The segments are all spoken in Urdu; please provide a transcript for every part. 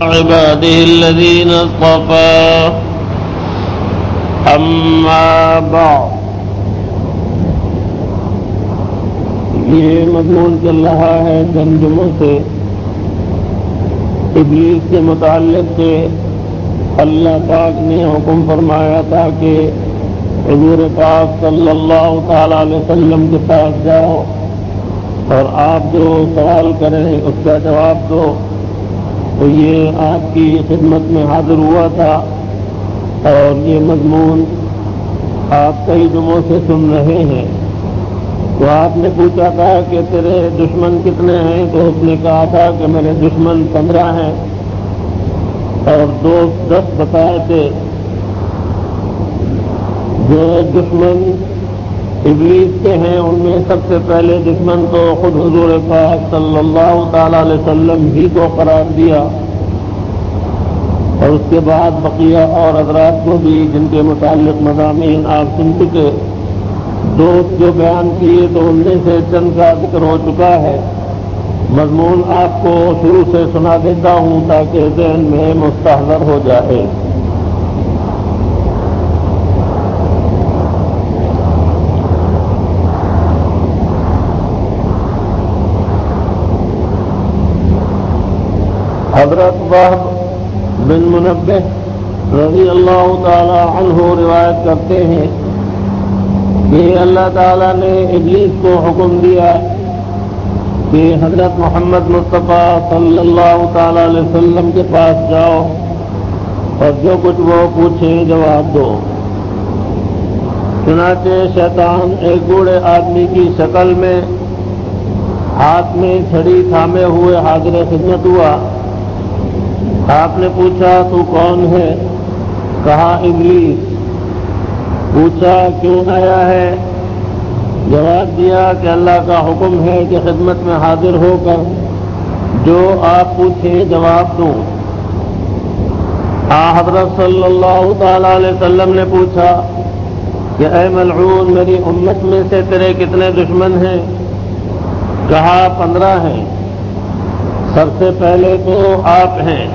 عباده الذين اصطفى أما بعد. یہ مضمون چل رہا ہے چند جمعوں سے ابلیس کے متعلق سے. اللہ پاک نے حکم فرمایا تھا کہ حضور پاک صلی اللہ تعالی علیہ وسلم کے پاس جاؤ اور آپ جو سوال کریں اس کا جواب دو. تو یہ آپ کی خدمت میں حاضر ہوا تھا اور یہ مضمون آپ کئی جمعوں سے سن رہے ہیں. تو آپ نے پوچھا تھا کہ تیرے دشمن کتنے ہیں؟ تو اس نے کہا تھا کہ میرے دشمن 15 ہیں اور دوست 10 بتائے تھے. جو دشمن ابلیس کے ہیں ان میں سب سے پہلے دشمن تو خود حضور پاک صلی اللہ تعالی علیہ وسلم ہی کو قرار دیا اور اس کے بعد بقیہ اور حضرات کو بھی جن کے متعلق مضامین آپ سن چکے. دوست جو بیان کیے تو ان میں سے چند کا ذکر ہو چکا ہے. مضمون آپ کو شروع سے سنا دیتا ہوں تاکہ ذہن میں مستحضر ہو جائے. حضرت وہب بن منبہ رضی اللہ تعالی عنہ روایت کرتے ہیں کہ اللہ تعالیٰ نے ابلیس کو حکم دیا کہ حضرت محمد مصطفیٰ صلی اللہ تعالی علیہ وسلم کے پاس جاؤ اور جو کچھ وہ پوچھیں جواب دو. چنانچہ شیطان ایک بوڑھے آدمی کی شکل میں ہاتھ میں چھڑی تھامے ہوئے حاضر خدمت ہوا. آپ نے پوچھا تو کون ہے؟ کہا ابلیس. پوچھا کیوں آیا ہے؟ جواب دیا کہ اللہ کا حکم ہے کہ خدمت میں حاضر ہو کر جو آپ پوچھیں جواب دوں. حضرت صلی اللہ تعالی علیہ وسلم نے پوچھا کہ اے ملعون میری امت میں سے تیرے کتنے دشمن ہیں؟ کہا 15 ہیں. سب سے پہلے تو آپ ہیں،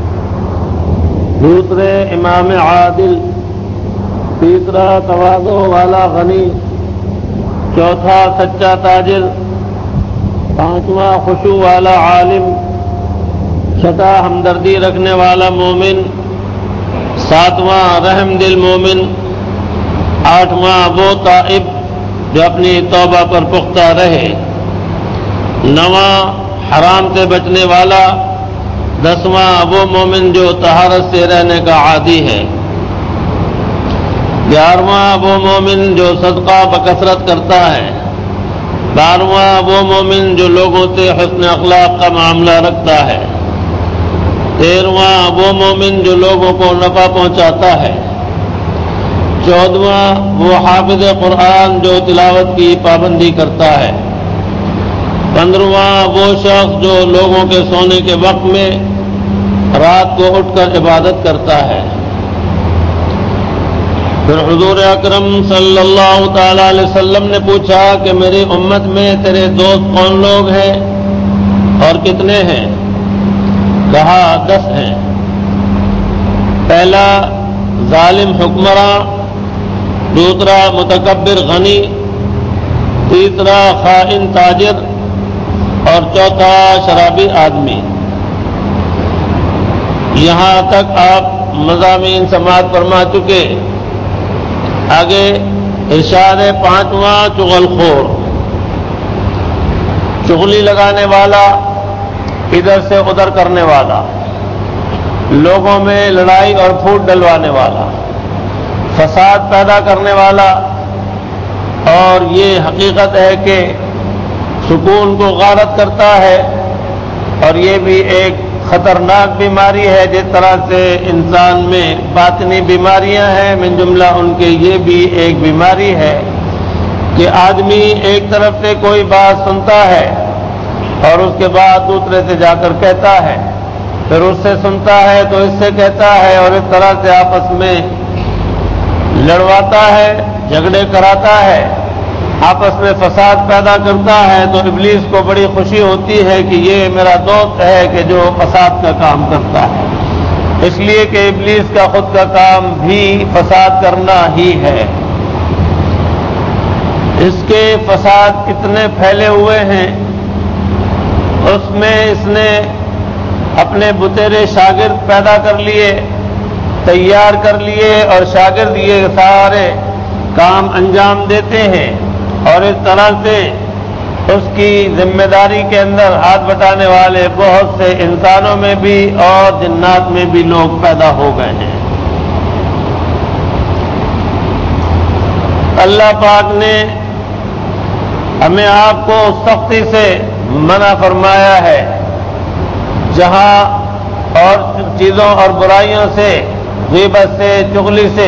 دوسرے امام عادل، تیسرا تواضع والا غنی، چوتھا سچا تاجر، پانچواں خشوع والا عالم، چھٹا ہمدردی رکھنے والا مومن، ساتواں رحم دل مومن، آٹھواں وہ تائب جو اپنی توبہ پر پختہ رہے، نواں حرام سے بچنے والا، 10واں وہ مومن جو طہارت سے رہنے کا عادی ہے، 11واں وہ مومن جو صدقہ بکثرت کرتا ہے، 12واں وہ مومن جو لوگوں سے حسن اخلاق کا معاملہ رکھتا ہے، 13واں وہ مومن جو لوگوں کو نفع پہنچاتا ہے، 14واں وہ حافظ قرآن جو تلاوت کی پابندی کرتا ہے، 15واں وہ شخص جو لوگوں کے سونے کے وقت میں رات کو اٹھ کر عبادت کرتا ہے. پھر حضور اکرم صلی اللہ تعالی علیہ وسلم نے پوچھا کہ میری امت میں تیرے دوست کون لوگ ہیں اور کتنے ہیں؟ کہا 10 ہیں. پہلا ظالم حکمراں، دوسرا متکبر غنی، تیسرا خائن تاجر اور چوتھا شرابی آدمی. یہاں تک آپ مضامین سماعت فرما چکے. آگے ارشاد 5واں چغل خور، چغلی لگانے والا، ادھر سے ادھر کرنے والا، لوگوں میں لڑائی اور پھوٹ ڈلوانے والا، فساد پیدا کرنے والا. اور یہ حقیقت ہے کہ سکون کو غارت کرتا ہے اور یہ بھی ایک خطرناک بیماری ہے. جس طرح سے انسان میں باطنی بیماریاں ہیں من جملہ ان کے یہ بھی ایک بیماری ہے کہ آدمی ایک طرف سے کوئی بات سنتا ہے اور اس کے بعد دوسرے سے جا کر کہتا ہے، پھر اس سے سنتا ہے تو اس سے کہتا ہے اور اس طرح سے آپس میں لڑواتا ہے، جھگڑے کراتا ہے. آپس میں فساد پیدا کرتا ہے تو ابلیس کو بڑی خوشی ہوتی ہے کہ یہ میرا دوست ہے کہ جو فساد کا کام کرتا ہے، اس لیے کہ ابلیس کا خود کا کام بھی فساد کرنا ہی ہے۔ اس کے فساد اتنے پھیلے ہوئے ہیں، اس میں اس نے اپنے بتیرے شاگرد پیدا کر لیے، تیار کر لیے، اور شاگرد یہ سارے کام انجام دیتے ہیں، اور اس طرح سے اس کی ذمہ داری کے اندر ہاتھ بٹانے والے بہت سے انسانوں میں بھی اور جنات میں بھی لوگ پیدا ہو گئے ہیں۔ اللہ پاک نے ہمیں آپ کو سختی سے منع فرمایا ہے، جہاں اور چیزوں اور برائیوں سے، غیبت سے، چغلی سے،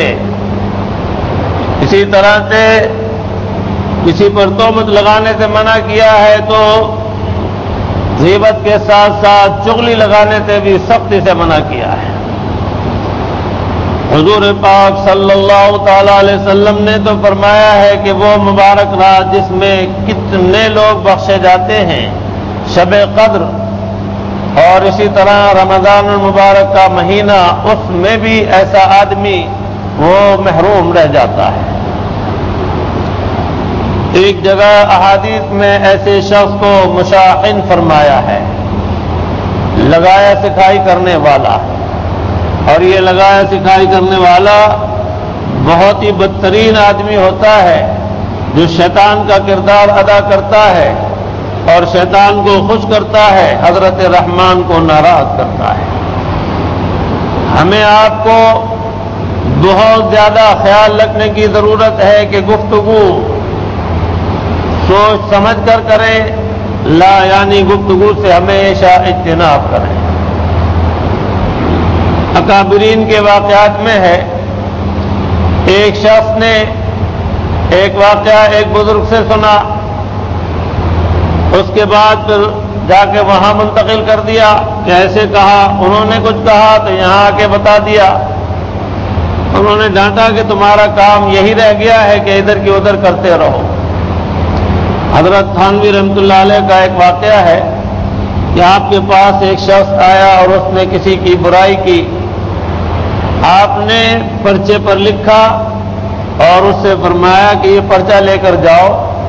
اسی طرح سے کسی پر تہمت لگانے سے منع کیا ہے، تو غیبت کے ساتھ ساتھ چغلی لگانے سے بھی سختی سے منع کیا ہے۔ حضور پاک صلی اللہ تعالی علیہ وسلم نے تو فرمایا ہے کہ وہ مبارک رات جس میں کتنے لوگ بخشے جاتے ہیں، شب قدر، اور اسی طرح رمضان المبارک کا مہینہ، اس میں بھی ایسا آدمی وہ محروم رہ جاتا ہے۔ ایک جگہ احادیث میں ایسے شخص کو مشاحن فرمایا ہے، لگایا سکھائی کرنے والا، اور یہ لگایا سکھائی کرنے والا بہت ہی بدترین آدمی ہوتا ہے، جو شیطان کا کردار ادا کرتا ہے اور شیطان کو خوش کرتا ہے، حضرت رحمان کو ناراض کرتا ہے۔ ہمیں آپ کو بہت زیادہ خیال رکھنے کی ضرورت ہے کہ گفتگو سوچ سمجھ کر کریں، لا یعنی گفتگو سے ہمیشہ اجتناب کریں۔ اکابرین کے واقعات میں ہے، ایک شخص نے ایک واقعہ ایک بزرگ سے سنا، اس کے بعد پھر جا کے وہاں منتقل کر دیا کہ ایسے کہا، انہوں نے کچھ کہا تو یہاں آ کے بتا دیا۔ انہوں نے ڈانٹا کہ تمہارا کام یہی رہ گیا ہے کہ ادھر کی ادھر کرتے رہو۔ حضرت تھانوی رحمۃ اللہ علیہ کا ایک واقعہ ہے کہ آپ کے پاس ایک شخص آیا اور اس نے کسی کی برائی کی، آپ نے پرچے پر لکھا اور اس سے فرمایا کہ یہ پرچہ لے کر جاؤ۔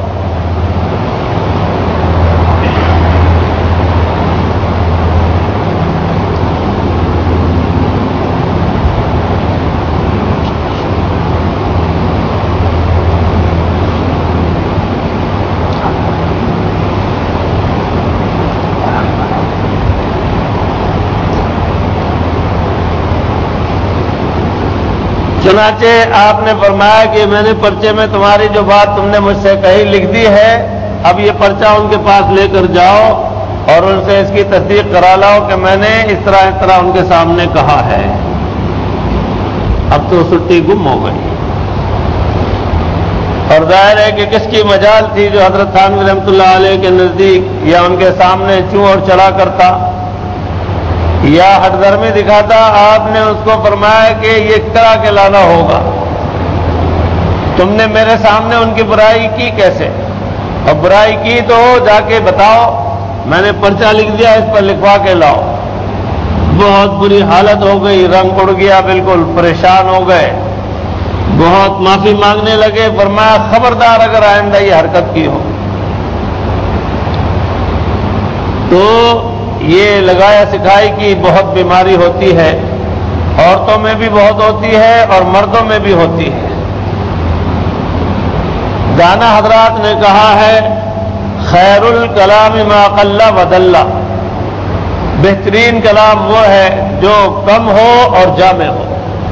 چنانچہ آپ نے فرمایا کہ میں نے پرچے میں تمہاری جو بات تم نے مجھ سے کہی لکھ دی ہے، اب یہ پرچہ ان کے پاس لے کر جاؤ اور ان سے اس کی تصدیق کرا لاؤ کہ میں نے اس طرح ان کے سامنے کہا ہے۔ اب تو چھٹی گم ہو گئی، اور ظاہر ہے کہ کس کی مجال تھی جو حضرت تھانوی رحمۃ اللہ علیہ کے نزدیک یا ان کے سامنے چوں اور چلا کرتا یا ہٹ درمی دکھاتا۔ آپ نے اس کو فرمایا کہ یہ کرا کے لانا ہوگا، تم نے میرے سامنے ان کی برائی کی کیسے؟ اور برائی کی تو جا کے بتاؤ، میں نے پرچہ لکھ دیا، اس پر لکھوا کے لاؤ۔ بہت بری حالت ہو گئی، رنگ اڑ گیا، بالکل پریشان ہو گئے، بہت معافی مانگنے لگے۔ فرمایا خبردار اگر آئندہ یہ حرکت کی ہو تو یہ لگایا سکھائی کی بہت بیماری ہوتی ہے، عورتوں میں بھی بہت ہوتی ہے اور مردوں میں بھی ہوتی ہے۔ دانا حضرات نے کہا ہے، خیر الکلام ما قل ودل، بہترین کلام وہ ہے جو کم ہو اور جامع ہو۔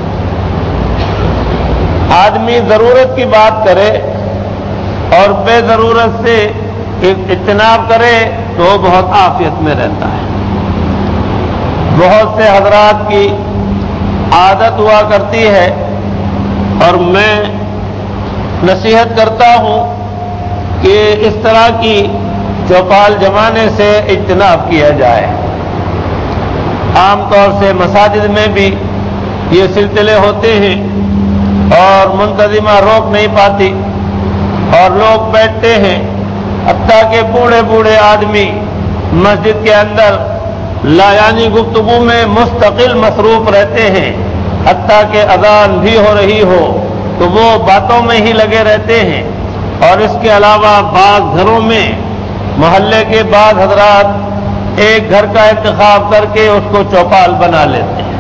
آدمی ضرورت کی بات کرے اور بے ضرورت سے اجتناب کرے تو بہت عافیت میں رہتا ہے۔ بہت سے حضرات کی عادت ہوا کرتی ہے، اور میں نصیحت کرتا ہوں کہ اس طرح کی چوپال جمانے سے اجتناب کیا جائے۔ عام طور سے مساجد میں بھی یہ سلسلے ہوتے ہیں اور منتظمہ روک نہیں پاتی، اور لوگ بیٹھتے ہیں، حتیٰ کہ بوڑھے بوڑھے آدمی مسجد کے اندر یعنی گفتگو میں مستقل مصروف رہتے ہیں، حتیٰ کہ اذان بھی ہو رہی ہو تو وہ باتوں میں ہی لگے رہتے ہیں۔ اور اس کے علاوہ بعض گھروں میں محلے کے بعض حضرات ایک گھر کا انتخاب کر کے اس کو چوپال بنا لیتے ہیں،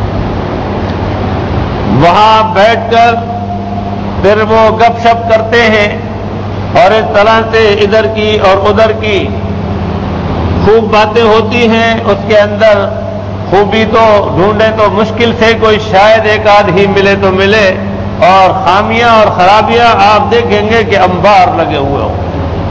وہاں بیٹھ کر پھر وہ گپ شپ کرتے ہیں، اور اس طرح سے ادھر کی اور ادھر کی خوب باتیں ہوتی ہیں۔ اس کے اندر خوبی تو ڈھونڈے تو مشکل سے کوئی شاید ایک آدھ ہی ملے تو ملے، اور خامیاں اور خرابیاں آپ دیکھیں گے کہ انبار لگے ہوئے ہوں،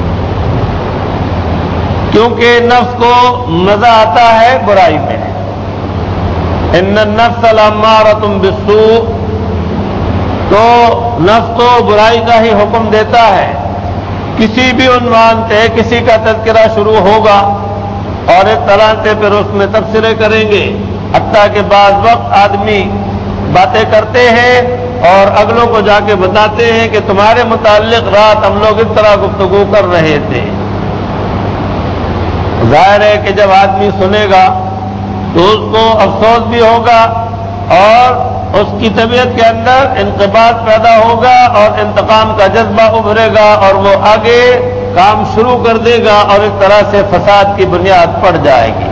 کیونکہ نفس کو مزہ آتا ہے برائی میں۔ ان النفس لامارۃ بالسوء، تو نفس تو برائی کا ہی حکم دیتا ہے۔ کسی بھی عنوان سے کسی کا تذکرہ شروع ہوگا اور اس طرح سے پھر اس میں تبصرے کریں گے، حتیٰ کہ بعض وقت آدمی باتیں کرتے ہیں اور اگلوں کو جا کے بتاتے ہیں کہ تمہارے متعلق رات ہم لوگ اس طرح گفتگو کر رہے تھے۔ ظاہر ہے کہ جب آدمی سنے گا تو اس کو افسوس بھی ہوگا اور اس کی طبیعت کے اندر انقباض پیدا ہوگا اور انتقام کا جذبہ ابھرے گا، اور وہ آگے کام شروع کر دے گا، اور اس طرح سے فساد کی بنیاد پڑ جائے گی۔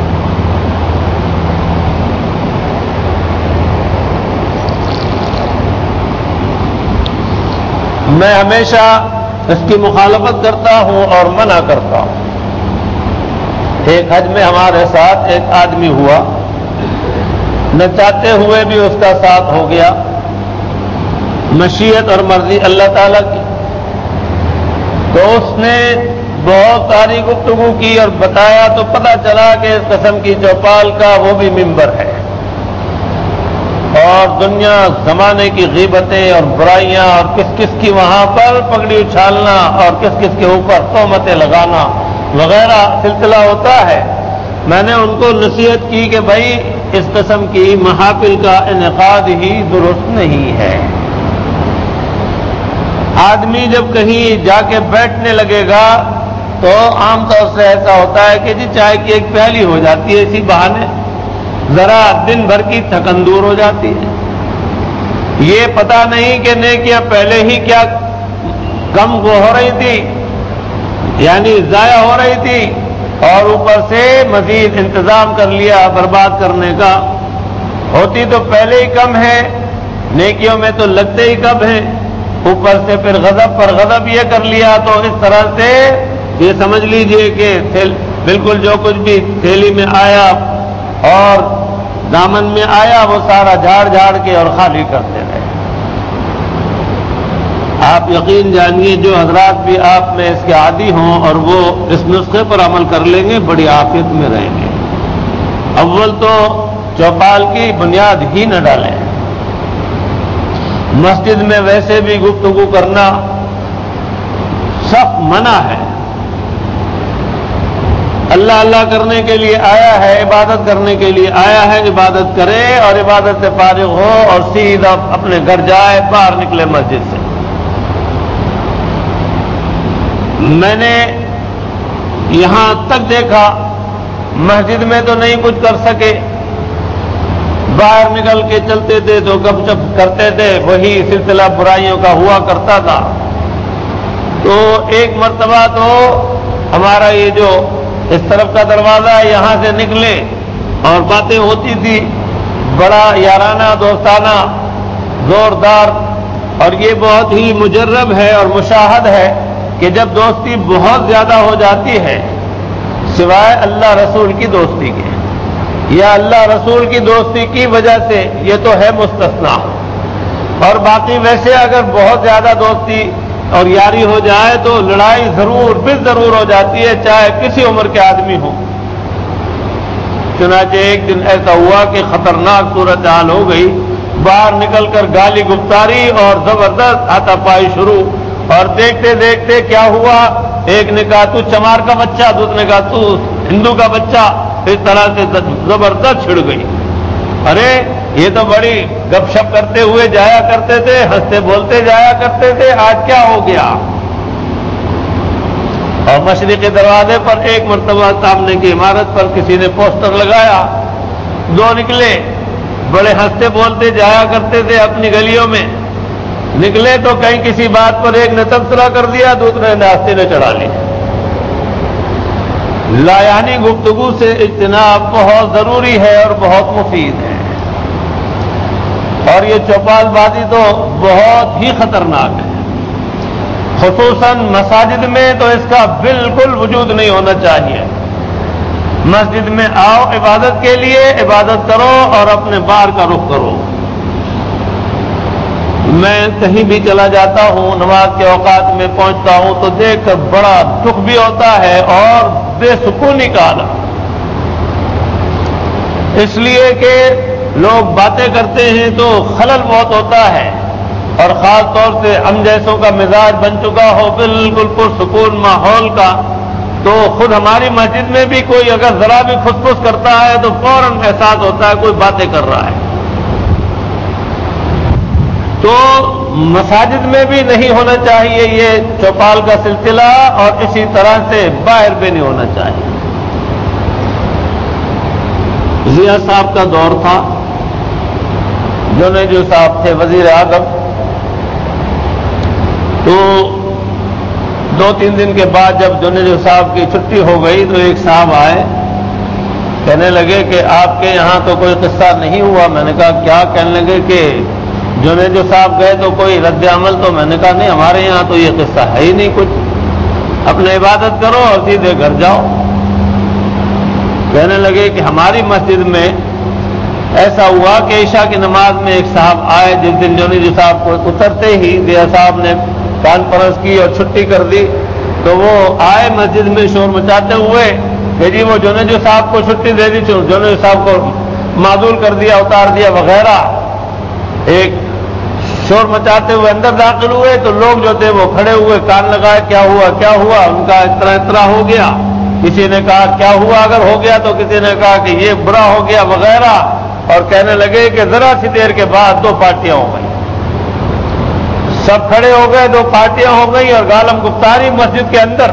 میں ہمیشہ اس کی مخالفت کرتا ہوں اور منع کرتا ہوں۔ ایک حج میں ہمارے ساتھ ایک آدمی ہوا، نہ چاہتے ہوئے بھی اس کا ساتھ ہو گیا، مشیت اور مرضی اللہ تعالیٰ کی۔ تو اس نے بہت ساری گفتگو کی اور بتایا تو پتہ چلا کہ اس قسم کی چوپال کا وہ بھی ممبر ہے، اور دنیا زمانے کی غیبتیں اور برائیاں اور کس کس کی وہاں پر پگڑی اچھالنا اور کس کس کے اوپر تہمتیں لگانا وغیرہ سلسلہ ہوتا ہے۔ میں نے ان کو نصیحت کی کہ بھائی اس قسم کی محافل کا انعقاد ہی درست نہیں ہے۔ آدمی جب کہیں جا کے بیٹھنے لگے گا تو عام طور سے ایسا ہوتا ہے کہ جی چائے کی ایک پیالی ہو جاتی ہے، اسی بہانے ذرا دن بھر کی تھکن دور ہو جاتی ہے۔ یہ پتہ نہیں کہ نیکیاں پہلے ہی کیا کم ہو رہی تھی، یعنی ضائع ہو رہی تھی، اور اوپر سے مزید انتظام کر لیا برباد کرنے کا۔ ہوتی تو پہلے ہی کم ہے، نیکیوں میں تو لگتے ہی کم ہیں، اوپر سے پھر غضب پر غضب یہ کر لیا، تو اس طرح سے یہ سمجھ لیجئے کہ بالکل جو کچھ بھی تھیلی میں آیا اور دامن میں آیا وہ سارا جھاڑ جھاڑ کے اور خالی کرتے رہے۔ آپ یقین جانیے جو حضرات بھی آپ میں اس کے عادی ہوں اور وہ اس نسخے پر عمل کر لیں گے بڑی عافیت میں رہیں گے۔ اول تو چوپال کی بنیاد ہی نہ ڈالیں۔ مسجد میں ویسے بھی گفتگو کرنا سخت منع ہے۔ اللہ اللہ کرنے کے لیے آیا ہے، عبادت کرنے کے لیے آیا ہے، عبادت کرے اور عبادت سے فارغ ہو اور سیدھا اپنے گھر جائے، باہر نکلے مسجد سے۔ میں نے یہاں تک دیکھا، مسجد میں تو نہیں کچھ کر سکے، باہر نکل کے چلتے تھے تو گپ شپ کرتے تھے، وہی سلسلہ برائیوں کا ہوا کرتا تھا۔ تو ایک مرتبہ تو ہمارا یہ جو اس طرف کا دروازہ ہے یہاں سے نکلے اور باتیں ہوتی تھی، بڑا یارانہ دوستانہ زوردار، اور یہ بہت ہی مجرب ہے اور مشاہد ہے کہ جب دوستی بہت زیادہ ہو جاتی ہے سوائے اللہ رسول کی دوستی کے یا اللہ رسول کی دوستی کی وجہ سے، یہ تو ہے مستثنا، اور باقی ویسے اگر بہت زیادہ دوستی اور یاری ہو جائے تو لڑائی ضرور ضرور ہو جاتی ہے، چاہے کسی عمر کے آدمی ہو۔ چنانچہ ایک دن ایسا ہوا کہ خطرناک صورتحال ہو گئی، باہر نکل کر گالی گفتاری اور زبردست ہاتھا پائی شروع، اور دیکھتے دیکھتے کیا ہوا، ایک نے کہا تو چمار کا بچہ، دوسرے نے کہا تو ہندو کا بچہ، اس طرح سے زبردست چھڑ گئی۔ ارے یہ تو بڑی گپ شپ کرتے ہوئے جایا کرتے تھے، ہنستے بولتے جایا کرتے تھے، آج کیا ہو گیا؟ اور مشرقی دروازے پر ایک مرتبہ سامنے کی عمارت پر کسی نے پوسٹر لگایا، دو نکلے، بڑے ہنستے بولتے جایا کرتے تھے اپنی گلیوں میں، نکلے تو کہیں کسی بات پر ایک نے تبصرہ کر دیا، دوسرے نے آستے نے چڑھا لی۔ لایانی گفتگو سے اجتناب بہت ضروری ہے اور بہت مفید ہے، اور یہ چوپال بازی تو بہت ہی خطرناک ہے، خصوصاً مساجد میں تو اس کا بالکل وجود نہیں ہونا چاہیے۔ مسجد میں آؤ عبادت کے لیے، عبادت کرو اور اپنے بار کا رخ کرو۔ میں کہیں بھی چلا جاتا ہوں، نماز کے اوقات میں پہنچتا ہوں تو دیکھ کر بڑا دکھ بھی ہوتا ہے اور بے سکونی کا عالم، اس لیے کہ لوگ باتیں کرتے ہیں تو خلل بہت ہوتا ہے، اور خاص طور سے ہم جیسوں کا مزاج بن چکا ہو بالکل پرسکون ماحول کا، تو خود ہماری مسجد میں بھی کوئی اگر ذرا بھی کھس پھس کرتا ہے تو فوراً احساس ہوتا ہے کوئی باتیں کر رہا ہے۔ تو مساجد میں بھی نہیں ہونا چاہیے یہ چوپال کا سلسلہ، اور اسی طرح سے باہر بھی نہیں ہونا چاہیے۔ ضیاء صاحب کا دور تھا، جنیجو صاحب تھے وزیر اعظم، تو 2-3 دن کے بعد جب جنیجو صاحب کی چھٹی ہو گئی تو ایک صاحب آئے، کہنے لگے کہ آپ کے یہاں تو کوئی قصہ نہیں ہوا۔ میں نے کہا کیا؟ کہنے لگے کہ جنیجو صاحب گئے تو کوئی رد عمل؟ تو میں نے کہا نہیں، ہمارے یہاں تو یہ قصہ ہے ہی نہیں کچھ، اپنے عبادت کرو اور سیدھے گھر جاؤ۔ کہنے لگے کہ ہماری مسجد میں ایسا ہوا کہ عشاء کی نماز میں ایک صاحب آئے، جس دن جنیجو صاحب کو اترتے ہی ضیاء صاحب نے کانفرنس کی اور چھٹی کر دی، تو وہ آئے مسجد میں شور مچاتے ہوئے کہ جی وہ جنیجو صاحب کو چھٹی دے دی، جنیجو صاحب کو معزول کر دیا، اتار دیا وغیرہ، ایک شور مچاتے ہوئے اندر داخل ہوئے تو لوگ جو تھے وہ کھڑے ہوئے، کان لگائے کیا ہوا کیا ہوا، ان کا اس طرح ہو گیا، کسی نے کہا کیا ہوا اگر ہو گیا، تو کسی نے کہا کہ یہ برا ہو گیا وغیرہ، اور کہنے لگے کہ ذرا سی دیر کے بعد 2 پارٹیاں ہو گئی، سب کھڑے ہو گئے، 2 پارٹیاں ہو گئی، اور غالم گفتاری مسجد کے اندر،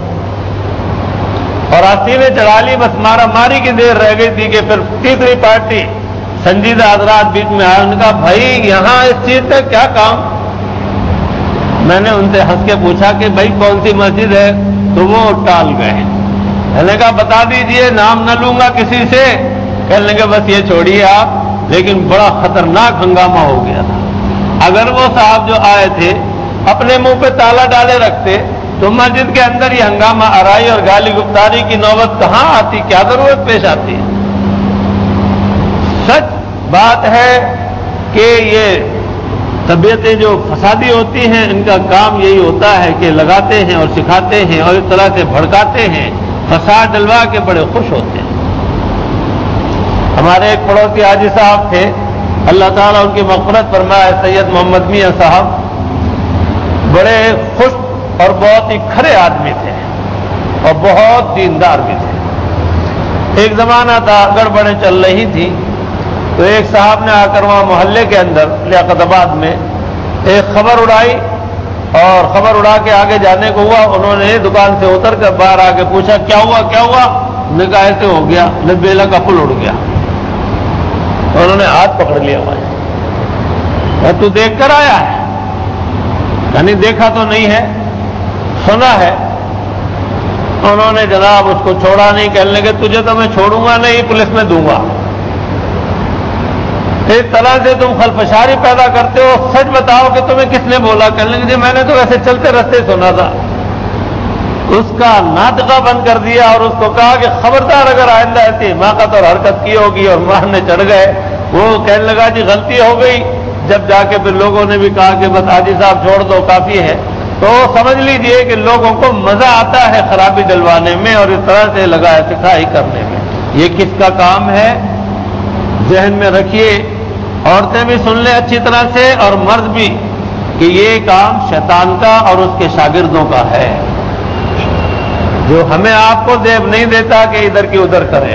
اور آستینیں چڑھا لی، بس مارا ماری کی دیر رہ گئی تھی کہ پھر تیسری پارٹی سنجیدہ حضرات بیچ میں آئے، ان کا بھائی یہاں اس چیز کا کیا کام؟ میں نے ان سے ہنس کے پوچھا کہ بھائی کون سی مسجد ہے؟ تو وہ ٹال گئے۔ میں نے کہا بتا دیجئے، نام نہ لوں گا کسی سے۔ کہنے لگے بس یہ چھوڑیے آپ، لیکن بڑا خطرناک ہنگامہ ہو گیا تھا۔ اگر وہ صاحب جو آئے تھے اپنے منہ پہ تالا ڈالے رکھتے تو مسجد کے اندر یہ ہنگامہ آرائی اور گالی گفتاری کی نوبت کہاں آتی، کیا ضرورت پیش آتی ہے؟ سچ بات ہے کہ یہ طبیعتیں جو فسادی ہوتی ہیں ان کا کام یہی ہوتا ہے کہ لگاتے ہیں اور سکھاتے ہیں اور اس طرح سے بھڑکاتے ہیں، فساد ڈلوا کے بڑے خوش ہوتے ہیں۔ ہمارے ایک پڑوسی حاجی صاحب تھے، اللہ تعالیٰ ان کی مغفرت فرمائے، سید محمد میاں صاحب، بڑے خوش اور بہت ہی کھرے آدمی تھے اور بہت دیندار بھی تھے۔ ایک زمانہ تھا، گڑبڑیں چل رہی تھی، تو ایک صاحب نے آ کر وہاں محلے کے اندر لیاقت آباد میں ایک خبر اڑائی، اور خبر اڑا کے آگے جانے کو ہوا، انہوں نے دکان سے اتر کر باہر آ کے پوچھا کیا ہوا کیا ہوا؟ نے کہا ایسے ہو گیا، لبیلا کا پل اڑ گیا۔ انہوں نے ہاتھ پکڑ لیا، ہوا تو دیکھ کر آیا ہے؟ یعنی دیکھا تو نہیں ہے، سنا ہے۔ انہوں نے جناب اس کو چھوڑا نہیں، کہنے لگے تجھے تو میں چھوڑوں گا نہیں، پولیس میں دوں گا۔ اس طرح سے تم خلفشاری پیدا کرتے ہو، سچ بتاؤ کہ تمہیں کس نے بولا؟ کہنے لگے میں نے تو ایسے چلتے رستے سنا تھا۔ اس کا ناطقہ بند کر دیا اور اس کو کہا کہ خبردار اگر آئندہ ایسی حماقت اور حرکت کی ہوگی، اور مارنے چڑھ گئے۔ وہ کہنے لگا جی غلطی ہو گئی۔ جب جا کے پھر لوگوں نے بھی کہا کہ بس حاجی صاحب چھوڑ دو، کافی ہے، تو سمجھ لیجئے کہ لوگوں کو مزہ آتا ہے خرابی ڈلوانے میں اور اس طرح سے لگائے سکھائی کرنے میں۔ یہ کس کا کام ہے؟ ذہن میں رکھیے، عورتیں بھی سن لیں اچھی طرح سے اور مرد بھی، کہ یہ کام شیطان کا اور اس کے شاگردوں کا ہے، جو ہمیں آپ کو زیب نہیں دیتا کہ ادھر کی ادھر کریں۔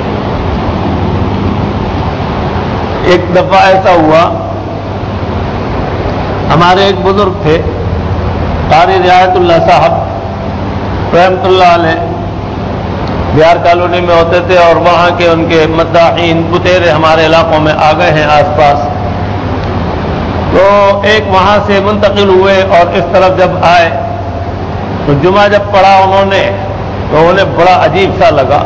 ایک دفعہ ایسا ہوا ہمارے ایک بزرگ تھے قاری رعایت اللہ صاحب رحمۃ اللہ علیہ، بہار کالونی میں ہوتے تھے، اور وہاں کے ان کے مداحین بتیرے ہمارے علاقوں میں آ گئے ہیں آس پاس. تو ایک وہاں سے منتقل ہوئے اور اس طرف جب آئے تو جمعہ جب پڑھا انہوں نے تو انہیں بڑا عجیب سا لگا،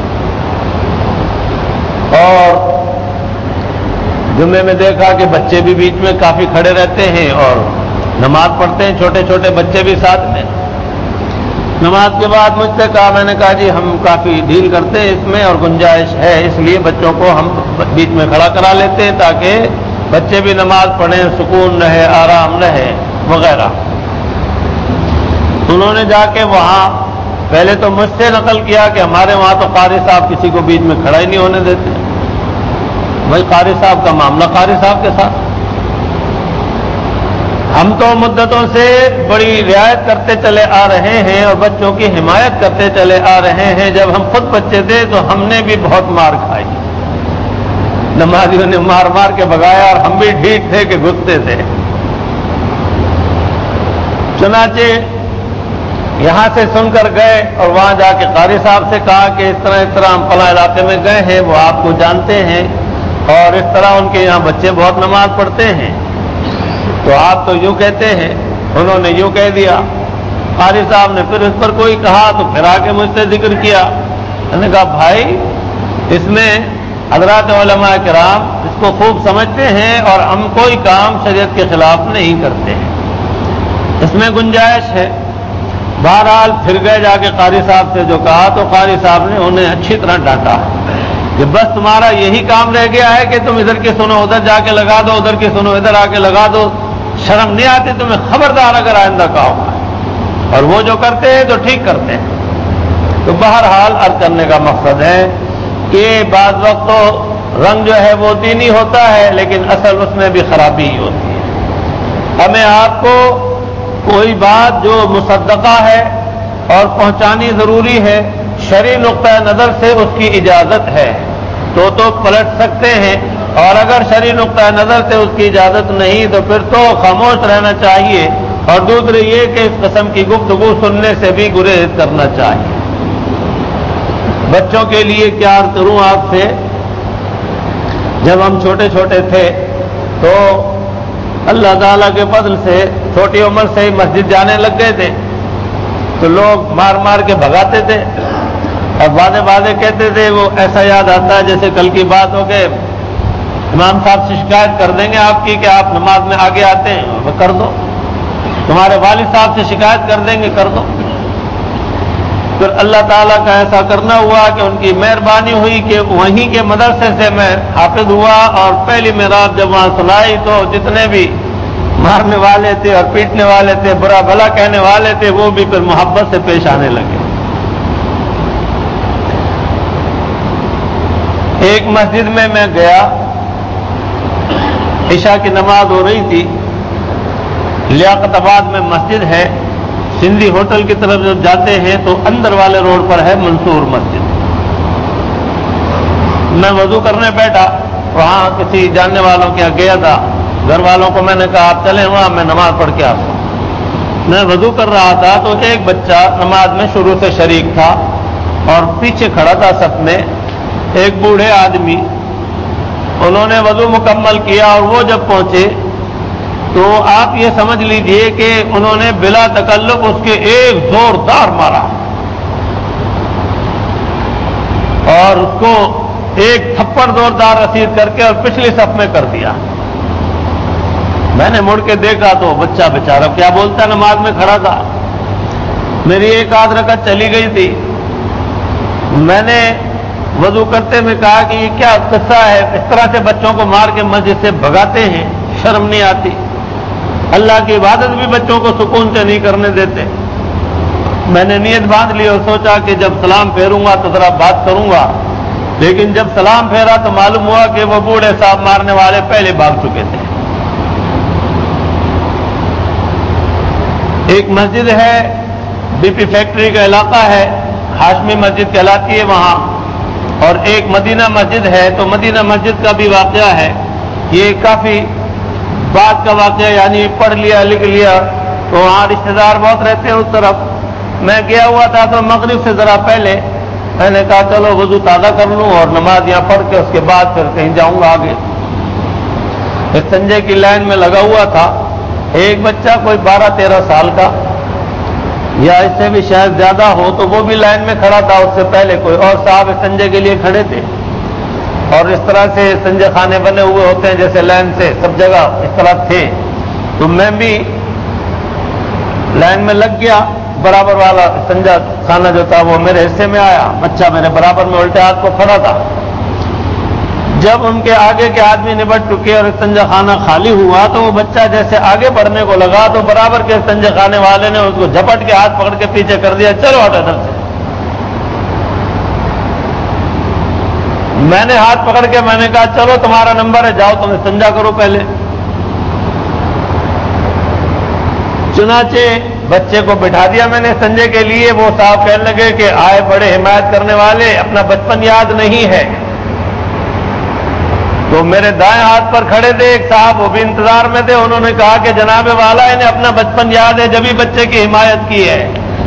اور جمعے میں دیکھا کہ بچے بھی بیچ میں کافی کھڑے رہتے ہیں اور نماز پڑھتے ہیں، چھوٹے چھوٹے بچے بھی ساتھ میں. نماز کے بعد مجھ سے کہا، میں نے کہا جی ہم کافی ڈھیل کرتے ہیں اس میں اور گنجائش ہے، اس لیے بچوں کو ہم بیچ میں کھڑا کرا لیتے ہیں تاکہ بچے بھی نماز پڑھیں، سکون رہے، آرام رہے وغیرہ. انہوں نے جا کے وہاں پہلے تو مجھ سے نقل کیا کہ ہمارے وہاں تو قاری صاحب کسی کو بیچ میں کھڑا ہی نہیں ہونے دیتے. بھائی قاری صاحب کا معاملہ قاری صاحب کے ساتھ، ہم تو مدتوں سے بڑی رعایت کرتے چلے آ رہے ہیں اور بچوں کی حمایت کرتے چلے آ رہے ہیں. جب ہم خود بچے تھے تو ہم نے بھی بہت مار کھائی، نمازیوں نے مار مار کے بھگایا اور ہم بھی ڈھیٹ تھے کہ گھستے تھے. چنانچہ یہاں سے سن کر گئے اور وہاں جا کے قاری صاحب سے کہا کہ اس طرح ہم فلاں علاقے میں گئے ہیں، وہ آپ کو جانتے ہیں اور اس طرح ان کے یہاں بچے بہت نماز پڑھتے ہیں، تو آپ تو یوں کہتے ہیں. انہوں نے یوں کہہ دیا. قاری صاحب نے پھر اس پر کوئی کہا تو پھر آ کے مجھ سے ذکر کیا. میں نے کہا بھائی اس میں حضرات علماء کرام اس کو خوب سمجھتے ہیں اور ہم کوئی کام شریعت کے خلاف نہیں کرتے ہیں، اس میں گنجائش ہے. بہرحال پھر گئے جا کے قاری صاحب سے جو کہا تو قاری صاحب نے انہیں اچھی طرح ڈانٹا کہ بس تمہارا یہی کام رہ گیا ہے کہ تم ادھر کی سنو ادھر جا کے لگا دو، ادھر کی سنو ادھر آ کے لگا دو. شرم نہیں آتی تمہیں؟ خبردار اگر آئندہ کہو. اور وہ جو کرتے ہیں تو ٹھیک کرتے ہیں. تو بہرحال عرض کرنے کا مقصد ہے کہ بعض وقت تو رنگ جو ہے وہ دینی ہوتا ہے لیکن اصل اس میں بھی خرابی ہی ہوتی ہے. ہمیں آپ کو کوئی بات جو مصدقہ ہے اور پہنچانی ضروری ہے، شرعی نقطۂ نظر سے اس کی اجازت ہے تو پلٹ سکتے ہیں، اور اگر شرعی نقطۂ نظر سے اس کی اجازت نہیں تو پھر تو خاموش رہنا چاہیے. اور دوسری یہ کہ اس قسم کی گفتگو سننے سے بھی گریز کرنا چاہیے. بچوں کے لیے کیا عرض کروں آپ سے، جب ہم چھوٹے چھوٹے تھے تو اللہ تعالیٰ کے فضل سے چھوٹی عمر سے ہی مسجد جانے لگ گئے تھے تو لوگ مار مار کے بھگاتے تھے اور باتیں کہتے تھے. وہ ایسا یاد آتا ہے جیسے کل کی بات ہو کہ امام صاحب سے شکایت کر دیں گے آپ کی کہ آپ نماز میں آگے آتے ہیں، وہ کر دو. تمہارے والد صاحب سے شکایت کر دیں گے، کر دو. پھر اللہ تعالیٰ کا ایسا کرنا ہوا کہ ان کی مہربانی ہوئی کہ وہیں کے مدرسے سے میں حافظ ہوا، اور پہلی میراب جب وہاں سنائی تو جتنے بھی مارنے والے تھے اور پیٹنے والے تھے، برا بھلا کہنے والے تھے، وہ بھی پھر محبت سے پیش آنے لگے. ایک مسجد میں گیا، عشاء کی نماز ہو رہی تھی. لیاقت آباد میں مسجد ہے، سندھی ہوٹل کی طرف جب جاتے ہیں تو اندر والے روڈ پر ہے منصور مسجد. میں وضو کرنے بیٹھا، وہاں کسی جاننے والوں کے یہاں گیا تھا. گھر والوں کو میں نے کہا آپ چلیں وہاں، میں نماز پڑھ کے آتا ہوں. میں وضو کر رہا تھا تو ایک بچہ نماز میں شروع سے شریک تھا اور پیچھے کھڑا تھا صف میں ایک بوڑھے آدمی. انہوں نے وضو مکمل کیا اور وہ جب پہنچے تو آپ یہ سمجھ لیجئے کہ انہوں نے بلا تکلف اس کے ایک زوردار مارا اور اس کو ایک تھپڑ زوردار رسید کر کے اور پچھلی صف میں کر دیا. میں نے مڑ کے دیکھا تو بچہ بیچارہ کیا بولتا نماز میں کھڑا تھا. میری ایک آدھ رکعت چلی گئی تھی. میں نے وضو کرتے میں کہا کہ یہ کیا قصہ ہے، اس طرح سے بچوں کو مار کے مسجد سے بھگاتے ہیں، شرم نہیں آتی؟ اللہ کی عبادت بھی بچوں کو سکون سے نہیں کرنے دیتے. میں نے نیت باندھ لی اور سوچا کہ جب سلام پھیروں گا تو ذرا بات کروں گا، لیکن جب سلام پھیرا تو معلوم ہوا کہ وہ بوڑھے صاحب مارنے والے پہلے بھاگ چکے تھے. ایک مسجد ہے، بی پی فیکٹری کا علاقہ ہے، ہاشمی مسجد کہلاتی ہے وہاں، اور ایک مدینہ مسجد ہے. تو مدینہ مسجد کا بھی واقعہ ہے. یہ کافی بعد کا واقعہ یعنی پڑھ لیا لکھ لیا، تو وہاں رشتے دار بہت رہتے ہیں اس طرف۔ میں گیا ہوا تھا تو مغرب سے ذرا پہلے میں نے کہا چلو وضو تازہ کر لوں اور نماز یہاں پڑھ کے اس کے بعد پھر کہیں جاؤں گا آگے۔ استنجے کی لائن میں لگا ہوا تھا، ایک بچہ کوئی 12-13 سال کا یا اس سے بھی شاید زیادہ ہو، تو وہ بھی لائن میں کھڑا تھا۔ اس سے پہلے کوئی اور صاحب استنجے کے لیے کھڑے تھے، اور اس طرح سے استنجے خانے بنے ہوئے ہوتے ہیں جیسے لائن سے سب جگہ اس طرح تھے، تو میں بھی لائن میں لگ گیا۔ برابر والا استنجا خانہ جو تھا وہ میرے حصے میں آیا، بچہ میرے برابر میں الٹے ہاتھ کو کھڑا تھا۔ جب ان کے آگے کے آدمی نبٹ چکے اور استنجا خانہ خالی ہوا تو وہ بچہ جیسے آگے بڑھنے کو لگا تو برابر کے استنجا خانے والے نے اس کو جھپٹ کے ہاتھ پکڑ کے پیچھے کر دیا، چلو ہٹ ادھر سے۔ میں نے ہاتھ پکڑ کے میں نے کہا چلو تمہارا نمبر ہے، جاؤ تم استنجا کرو پہلے۔ چنانچہ بچے کو بٹھا دیا میں نے استنجے کے لیے۔ وہ صاحب کہنے لگے کہ آئے بڑے حمایت کرنے والے، اپنا بچپن یاد نہیں ہے۔ تو میرے دائیں ہاتھ پر کھڑے تھے ایک صاحب، وہ بھی انتظار میں تھے، انہوں نے کہا کہ جناب والا انہیں اپنا بچپن یاد ہے، جبھی بچے کی حمایت کی ہے،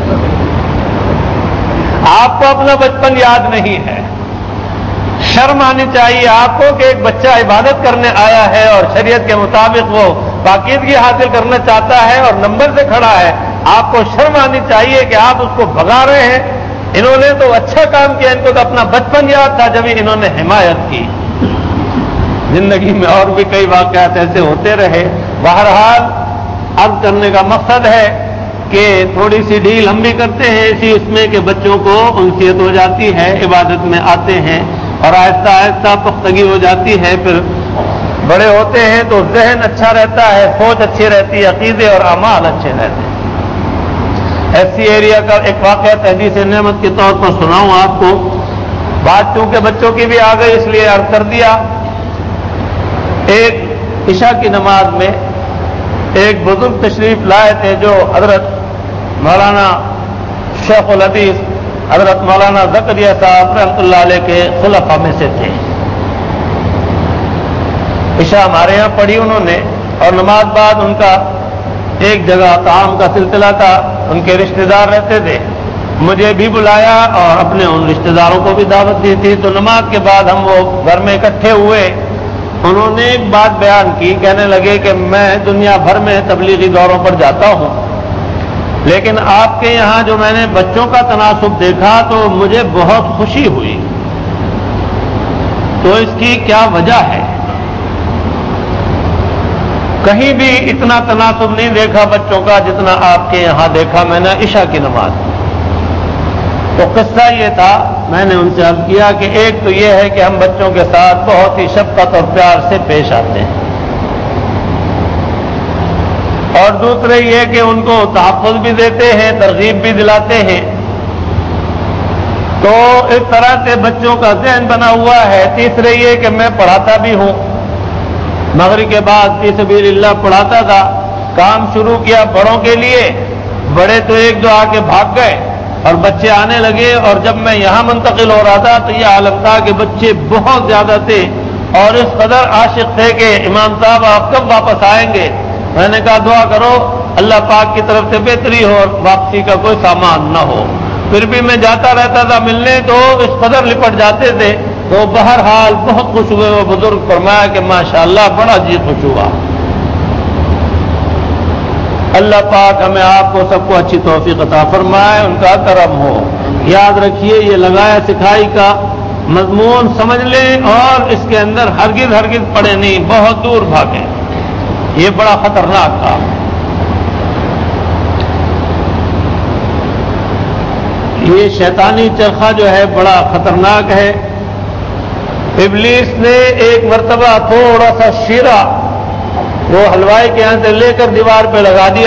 آپ کو اپنا بچپن یاد نہیں ہے۔ شرم آنی چاہیے آپ کو کہ ایک بچہ عبادت کرنے آیا ہے اور شریعت کے مطابق وہ پاکیزگی حاصل کرنا چاہتا ہے اور نمبر سے کھڑا ہے، آپ کو شرم آنی چاہیے کہ آپ اس کو بھگا رہے ہیں۔ انہوں نے تو اچھا کام کیا، ان کو تو اپنا بچپن یاد تھا جبھی انہوں نے حمایت کی۔ زندگی میں اور بھی کئی واقعات ایسے ہوتے رہے۔ بہرحال عرض کرنے کا مقصد ہے کہ تھوڑی سی ڈھیل ہم بھی کرتے ہیں اسی اس میں کہ بچوں کو انسیت ہو جاتی ہے، عبادت میں آتے ہیں اور آہستہ آہستہ پختگی ہو جاتی ہے، پھر بڑے ہوتے ہیں تو ذہن اچھا رہتا ہے، سوچ اچھی رہتی ہے، عقیدے اور اعمال اچھے رہتے ہیں۔ ایسی ایریا کا ایک واقعہ تحدیث نعمت کے طور پر سناؤں آپ کو، بات چونکہ بچوں کی بھی آ گئی اس لیے عرض کر دیا۔ ایک عشاء کی نماز میں ایک بزرگ تشریف لائے تھے جو حضرت مولانا شیخ الحدیث حضرت مولانا زکریا صاحب رحمۃ اللہ علیہ کے خلفاء میں سے تھے۔ عشاء ہمارے یہاں پڑھی انہوں نے، اور نماز بعد ان کا ایک جگہ طعام کا سلسلہ تھا، ان کے رشتہ دار رہتے تھے، مجھے بھی بلایا اور اپنے ان رشتہ داروں کو بھی دعوت دی تھی۔ تو نماز کے بعد ہم وہ گھر میں اکٹھے ہوئے، انہوں نے ایک بات بیان کی، کہنے لگے کہ میں دنیا بھر میں تبلیغی دوروں پر جاتا ہوں، لیکن آپ کے یہاں جو میں نے بچوں کا تناسب دیکھا تو مجھے بہت خوشی ہوئی، تو اس کی کیا وجہ ہے؟ کہیں بھی اتنا تناسب نہیں دیکھا بچوں کا جتنا آپ کے یہاں دیکھا میں نے عشاء کی نماز۔ تو قصہ یہ تھا، میں نے ان سے عرض کیا کہ ایک تو یہ ہے کہ ہم بچوں کے ساتھ بہت ہی شفقت اور پیار سے پیش آتے ہیں، اور دوسرے یہ کہ ان کو تحفظ بھی دیتے ہیں، ترغیب بھی دلاتے ہیں۔ تو اس طرح سے بچوں کا ذہن بنا ہوا ہے۔ تیسرے یہ کہ میں پڑھاتا بھی ہوں، مغرب کے بعد فی سبیل اللہ پڑھاتا تھا، کام شروع کیا بڑوں کے لیے، بڑے تو ایک دو آ کے بھاگ گئے اور بچے آنے لگے، اور جب میں یہاں منتقل ہو رہا تھا تو یہ حالت تھا کہ بچے بہت زیادہ تھے اور اس قدر عاشق تھے کہ امام صاحب آپ کب واپس آئیں گے؟ میں نے کہا دعا کرو اللہ پاک کی طرف سے بہتری ہو اور واپسی کا کوئی سامان نہ ہو۔ پھر بھی میں جاتا رہتا تھا ملنے، تو اس قدر لپٹ جاتے تھے۔ تو بہرحال بہت خوش ہوئے وہ بزرگ، فرمایا کہ ماشاءاللہ بڑا جی خوش ہوا۔ اللہ پاک ہمیں آپ کو سب کو اچھی توفیق عطا فرمائے، ان کا کرم ہو۔ یاد رکھیے یہ لگایا سکھائی کا مضمون سمجھ لیں اور اس کے اندر ہرگز پڑے نہیں، بہت دور بھاگیں، یہ بڑا خطرناک کام ہے۔ یہ شیطانی چرخہ جو ہے بڑا خطرناک ہے۔ ابلیس نے ایک مرتبہ تھوڑا سا شیرہ وہ حلوائی کے یہاں سے لے کر دیوار پہ لگا دیا،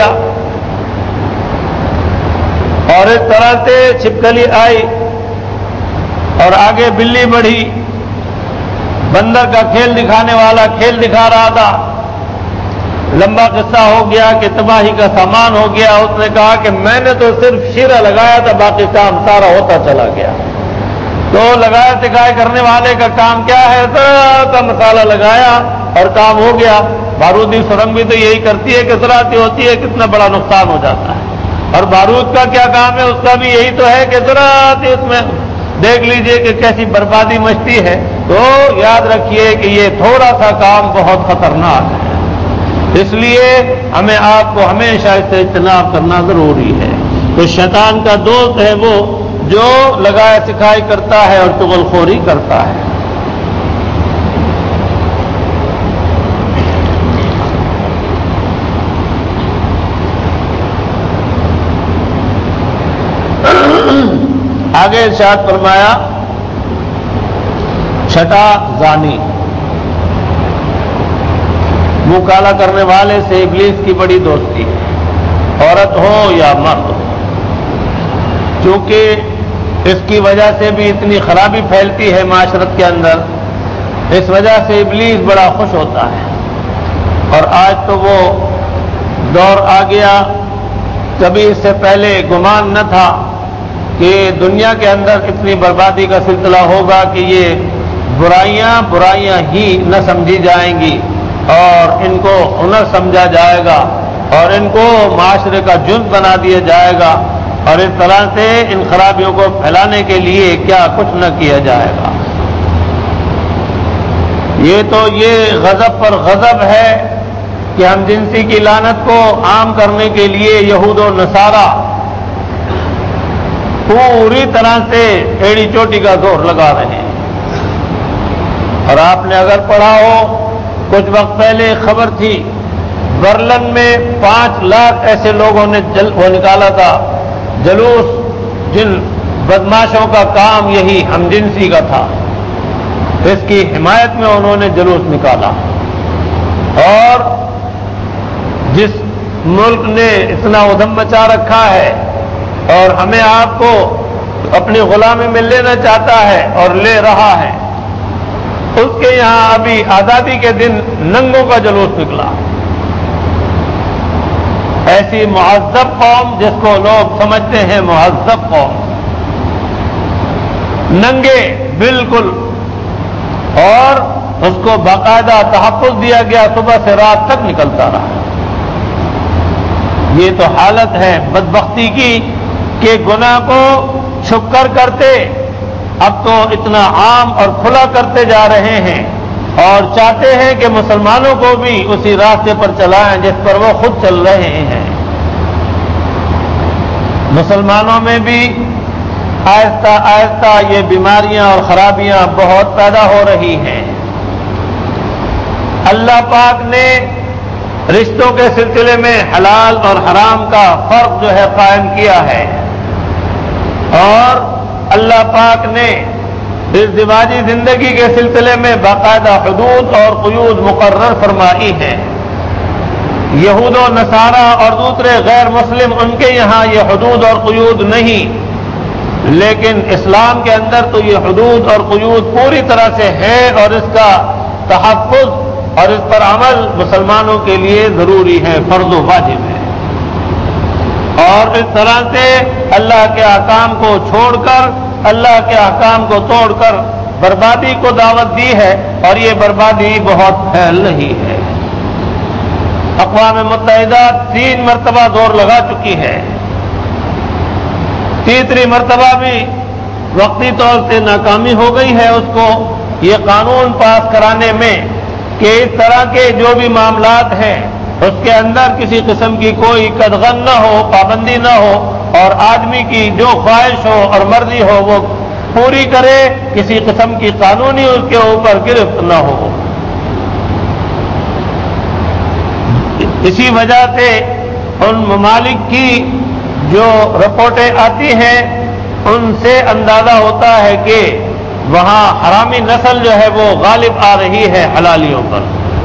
اور اس طرح سے چھپکلی آئی اور آگے بلی بڑھی، بندر کا کھیل دکھانے والا کھیل دکھا رہا تھا، لمبا قصہ ہو گیا کہ تباہی کا سامان ہو گیا۔ اس نے کہا کہ میں نے تو صرف شیرہ لگایا تھا، باقی کام سارا ہوتا چلا گیا۔ تو لگایا سکھائے کرنے والے کا کام کیا ہے؟ ذرا سا مسالہ لگایا اور کام ہو گیا۔ بارودی سرنگ بھی تو یہی کرتی ہے کہ زراعتی ہوتی ہے، کتنا بڑا نقصان ہو جاتا ہے۔ اور بارود کا کیا کام ہے؟ اس کا بھی یہی تو ہے کہ زراعتی اس میں دیکھ لیجئے کہ کیسی بربادی مچتی ہے۔ تو یاد رکھیے کہ یہ تھوڑا سا کام بہت خطرناک ہے، اس لیے ہمیں آپ کو ہمیشہ اس سے اجتناب کرنا ضروری ہے۔ تو شیطان کا دوست ہے وہ جو لگائے سکھائی کرتا ہے اور چغل خوری کرتا ہے۔ آگے ارشاد فرمایا چھٹا زانی، منہ کالا کرنے والے سے ابلیس کی بڑی دوستی ہے، عورت ہو یا مرد ہو، کیونکہ اس کی وجہ سے بھی اتنی خرابی پھیلتی ہے معاشرت کے اندر، اس وجہ سے ابلیس بڑا خوش ہوتا ہے۔ اور آج تو وہ دور آ گیا، کبھی اس سے پہلے گمان نہ تھا کہ دنیا کے اندر اتنی بربادی کا سلسلہ ہوگا کہ یہ برائیاں ہی نہ سمجھی جائیں گی اور ان کو ہنر سمجھا جائے گا اور ان کو معاشرے کا جز بنا دیا جائے گا، اور اس طرح سے ان خرابیوں کو پھیلانے کے لیے کیا کچھ نہ کیا جائے گا۔ یہ غضب پر غضب ہے کہ ہم جنسی کی لعنت کو عام کرنے کے لیے یہود و نصارہ پوری طرح سے ایڑی چوٹی کا زور لگا رہے ہیں۔ اور آپ نے اگر پڑھا ہو، کچھ وقت پہلے خبر تھی برلن میں 5 لاکھ ایسے لوگوں نے وہ نکالا تھا جلوس، جن بدماشوں کا کام یہی ہم جنسی کا تھا، اس کی حمایت میں انہوں نے جلوس نکالا۔ اور جس ملک نے اتنا ادھم مچا رکھا ہے اور ہمیں آپ کو اپنی غلامی میں لینا چاہتا ہے اور لے رہا ہے، اس کے یہاں ابھی آزادی کے دن ننگوں کا جلوس نکلا۔ ایسی مہذب قوم جس کو لوگ سمجھتے ہیں مہذب قوم، ننگے بالکل، اور اس کو باقاعدہ تحفظ دیا گیا، صبح سے رات تک نکلتا رہا۔ یہ تو حالت ہے بدبختی کی کہ گناہ کو چھپ کر کرتے، اب تو اتنا عام اور کھلا کرتے جا رہے ہیں اور چاہتے ہیں کہ مسلمانوں کو بھی اسی راستے پر چلائیں جس پر وہ خود چل رہے ہیں۔ مسلمانوں میں بھی آہستہ آہستہ یہ بیماریاں اور خرابیاں بہت پیدا ہو رہی ہیں۔ اللہ پاک نے رشتوں کے سلسلے میں حلال اور حرام کا فرق جو ہے قائم کیا ہے، اور اللہ پاک نے ازدواجی زندگی کے سلسلے میں باقاعدہ حدود اور قیود مقرر فرمائی ہے۔ یہود و نصارہ اور دوسرے غیر مسلم، ان کے یہاں یہ حدود اور قیود نہیں، لیکن اسلام کے اندر تو یہ حدود اور قیود پوری طرح سے ہے، اور اس کا تحفظ اور اس پر عمل مسلمانوں کے لیے ضروری ہے، فرض و واجب ہے۔ اور اس طرح سے اللہ کے احکام کو چھوڑ کر، اللہ کے احکام کو توڑ کر بربادی کو دعوت دی ہے، اور یہ بربادی بہت پھیل رہی ہے۔ اقوام متحدہ 3 مرتبہ زور لگا چکی ہے، تیسری مرتبہ بھی وقتی طور سے ناکامی ہو گئی ہے اس کو یہ قانون پاس کرانے میں کہ اس طرح کے جو بھی معاملات ہیں اس کے اندر کسی قسم کی کوئی قدغن نہ ہو، پابندی نہ ہو، اور آدمی کی جو خواہش ہو اور مرضی ہو وہ پوری کرے، کسی قسم کی قانونی اس کے اوپر گرفت نہ ہو۔ اسی وجہ سے ان ممالک کی جو رپورٹیں آتی ہیں ان سے اندازہ ہوتا ہے کہ وہاں حرامی نسل جو ہے وہ غالب آ رہی ہے حلالیوں پر۔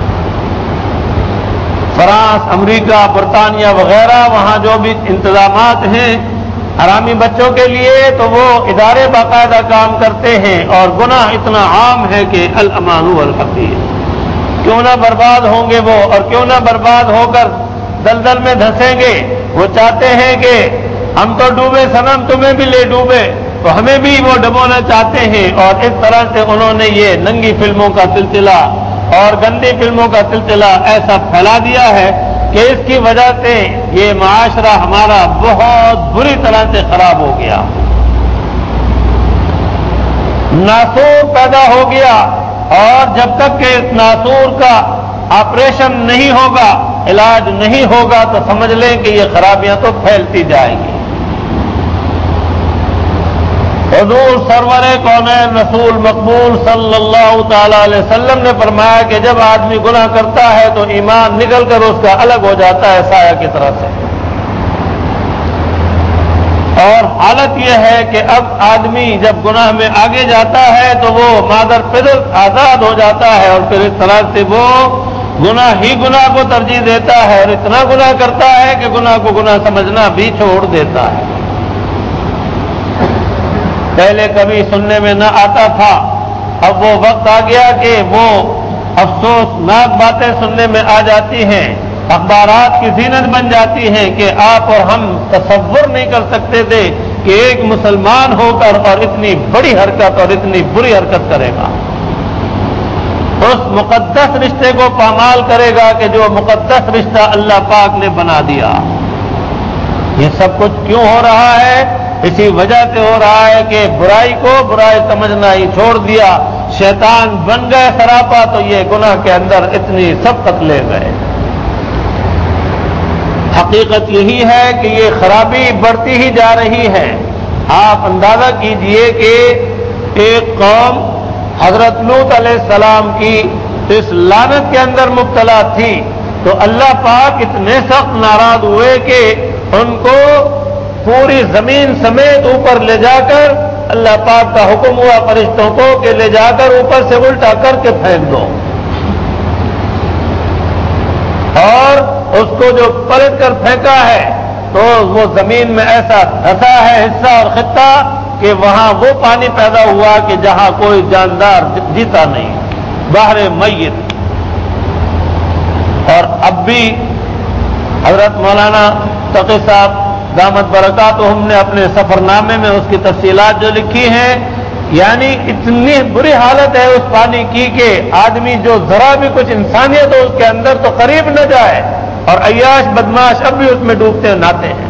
فرانس، امریکہ، برطانیہ وغیرہ وہاں جو بھی انتظامات ہیں حرامی بچوں کے لیے، تو وہ ادارے باقاعدہ کام کرتے ہیں، اور گناہ اتنا عام ہے کہ الامان والحقیر، کیوں نہ برباد ہوں گے وہ، اور کیوں نہ برباد ہو کر دلدل میں دھنسیں گے۔ وہ چاہتے ہیں کہ ہم تو ڈوبے صنم، تمہیں بھی لے ڈوبے، تو ہمیں بھی وہ ڈبونا چاہتے ہیں، اور اس طرح سے انہوں نے یہ ننگی فلموں کا سلسلہ اور گندی فلموں کا سلسلہ ایسا پھیلا دیا ہے کہ اس کی وجہ سے یہ معاشرہ ہمارا بہت بری طرح سے خراب ہو گیا، ناسور پیدا ہو گیا، اور جب تک کہ اس ناسور کا آپریشن نہیں ہوگا، علاج نہیں ہوگا، تو سمجھ لیں کہ یہ خرابیاں تو پھیلتی جائیں گی۔ حضور سرور کونین رسول مقبول صلی اللہ تعالی علیہ وسلم نے فرمایا کہ جب آدمی گناہ کرتا ہے تو ایمان نکل کر اس کا الگ ہو جاتا ہے سایہ کی طرح سے، اور حالت یہ ہے کہ اب آدمی جب گناہ میں آگے جاتا ہے تو وہ مادر پدر آزاد ہو جاتا ہے، اور پھر اس طرح سے وہ گناہ کو ترجیح دیتا ہے، اور اتنا گناہ کرتا ہے کہ گناہ کو گناہ سمجھنا بھی چھوڑ دیتا ہے۔ پہلے کبھی سننے میں نہ آتا تھا، اب وہ وقت آ گیا کہ وہ افسوسناک باتیں سننے میں آ جاتی ہیں، اخبارات کی زینت بن جاتی ہیں کہ آپ اور ہم تصور نہیں کر سکتے تھے کہ ایک مسلمان ہو کر اور اتنی بڑی حرکت اور اتنی بری حرکت کرے گا، اس مقدس رشتے کو پامال کرے گا کہ جو مقدس رشتہ اللہ پاک نے بنا دیا۔ یہ سب کچھ کیوں ہو رہا ہے؟ اسی وجہ سے ہو رہا ہے کہ برائی کو برائی سمجھنا ہی چھوڑ دیا، شیطان بن گئے سراپا، تو یہ گناہ کے اندر اتنی سبقت لے گئے۔ حقیقت یہی ہے کہ یہ خرابی بڑھتی ہی جا رہی ہے۔ آپ اندازہ کیجئے کہ ایک قوم حضرت لوط علیہ السلام کی اس لعنت کے اندر مبتلا تھی، تو اللہ پاک اتنے سخت ناراض ہوئے کہ ان کو پوری زمین سمیت اوپر لے جا کر اللہ پاک کا حکم ہوا فرشتوں کو کہ لے جا کر اوپر سے الٹا کر کے پھینک دو، اور اس کو جو پلٹ کر پھینکا ہے تو وہ زمین میں ایسا دھسا ہے حصہ اور خطہ کہ وہاں وہ پانی پیدا ہوا کہ جہاں کوئی جاندار جیتا نہیں، بحر میت۔ اور اب بھی حضرت مولانا تقی صاحب دامت برکاتہم نے اپنے سفر نامے میں اس کی تفصیلات جو لکھی ہیں، یعنی اتنی بری حالت ہے اس پانی کی کہ آدمی جو ذرا بھی کچھ انسانیت ہو اس کے اندر تو قریب نہ جائے، اور عیاش بدماش اب بھی اس میں ڈوبتے نہاتے ہیں،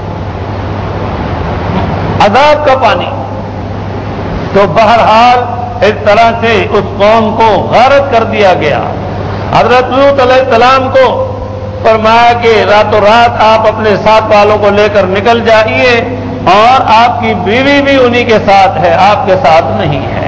عذاب کا پانی۔ تو بہرحال اس طرح سے اس قوم کو غارت کر دیا گیا۔ حضرت لوط علیہ السلام کو فرمایا کہ راتوں رات آپ اپنے ساتھ والوں کو لے کر نکل جائیے، اور آپ کی بیوی بھی انہی کے ساتھ ہے، آپ کے ساتھ نہیں ہے۔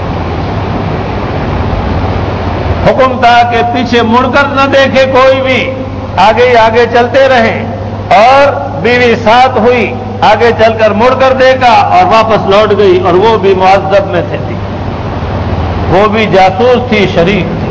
حکم تھا کہ پیچھے مڑ کر نہ دیکھے کوئی بھی، آگے ہی آگے چلتے رہیں، اور بیوی ساتھ ہوئی، آگے چل کر مڑ کر دیکھا اور واپس لوٹ گئی، اور وہ بھی معذب میں تھی، وہ بھی جاسوس تھی، شریک تھی۔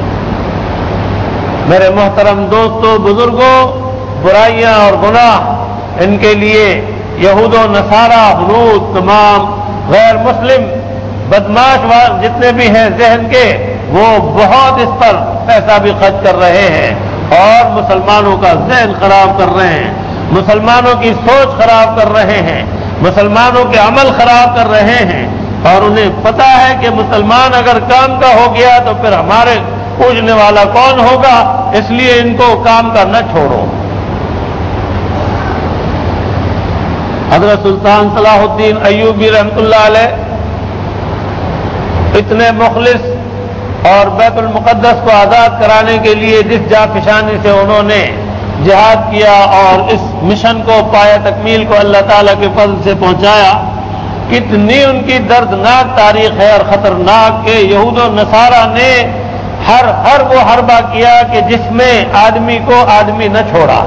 میرے محترم دوستو، بزرگوں، برائیاں اور گناہ، ان کے لیے یہود و نصارہ، ہنود، تمام غیر مسلم بدماش جتنے بھی ہیں ذہن کے، وہ بہت اس پر پیسہ بھی خرچ کر رہے ہیں، اور مسلمانوں کا ذہن خراب کر رہے ہیں، مسلمانوں کی سوچ خراب کر رہے ہیں، مسلمانوں کے عمل خراب کر رہے ہیں، اور انہیں پتا ہے کہ مسلمان اگر کام کا ہو گیا تو پھر ہمارے پوجنے والا کون ہوگا، اس لیے ان کو کام کا نہ چھوڑو۔ حضرت سلطان صلاح الدین ایوبی رحمۃ اللہ علیہ اتنے مخلص، اور بیت المقدس کو آزاد کرانے کے لیے جس جانفشانی سے انہوں نے جہاد کیا اور اس مشن کو پایہ تکمیل کو اللہ تعالیٰ کے فضل سے پہنچایا، کتنی ان کی دردناک تاریخ ہے اور خطرناک کہ یہود و نصارہ نے ہر وہ حربہ کیا کہ جس میں آدمی کو آدمی نہ چھوڑا،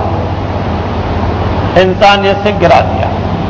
انسانیت سے گرا دیا،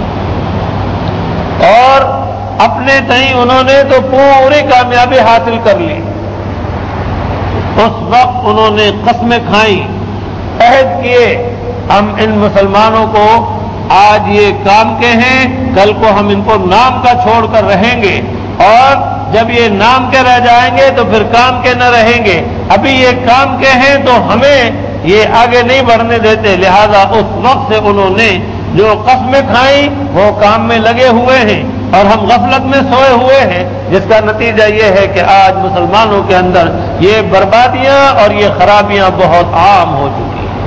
اور اپنے تئیں انہوں نے تو پوری کامیابی حاصل کر لی۔ اس وقت انہوں نے قسمیں کھائیں، عہد کیے، ہم ان مسلمانوں کو آج یہ کام کے ہیں، کل کو ہم ان کو نام کا چھوڑ کر رہیں گے، اور جب یہ نام کے رہ جائیں گے تو پھر کام کے نہ رہیں گے، ابھی یہ کام کے ہیں تو ہمیں یہ آگے نہیں بڑھنے دیتے۔ لہذا اس وقت سے انہوں نے جو قسمیں کھائیں وہ کام میں لگے ہوئے ہیں، اور ہم غفلت میں سوئے ہوئے ہیں، جس کا نتیجہ یہ ہے کہ آج مسلمانوں کے اندر یہ بربادیاں اور یہ خرابیاں بہت عام ہو چکی ہیں۔